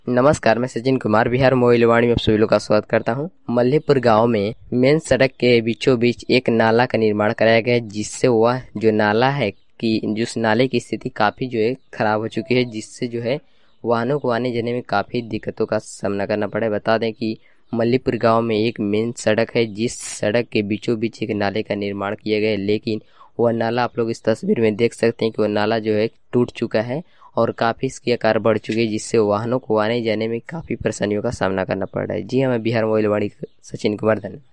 नमस्कार, मैं सचिन कुमार बिहार मोबाइल वाणी में आप सभी लोग का स्वागत करता हूं। मल्लीपुर गांव में मेन सड़क के बीचों बीच एक नाला का निर्माण कराया गया है, जिससे वह जो नाला है कि जिस नाले की स्थिति काफ़ी जो है खराब हो चुकी है, जिससे जो है वाहनों को आने जाने में काफ़ी दिक्कतों का सामना करना पड़ा है। बता दें कि मल्लीपुर गाँव में एक मेन सड़क है, जिस सड़क के बीचों बीच एक नाले का निर्माण किया गया है, लेकिन वह नाला आप लोग इस तस्वीर में देख सकते हैं कि वह नाला जो है टूट चुका है और काफ़ी इसकी आकार बढ़ चुकी है, जिससे वाहनों को आने जाने में काफ़ी परेशानियों का सामना करना पड़ रहा है। जी हाँ, मैं बिहार मोबाइल वाणी सचिन कुमार धन्यवाद।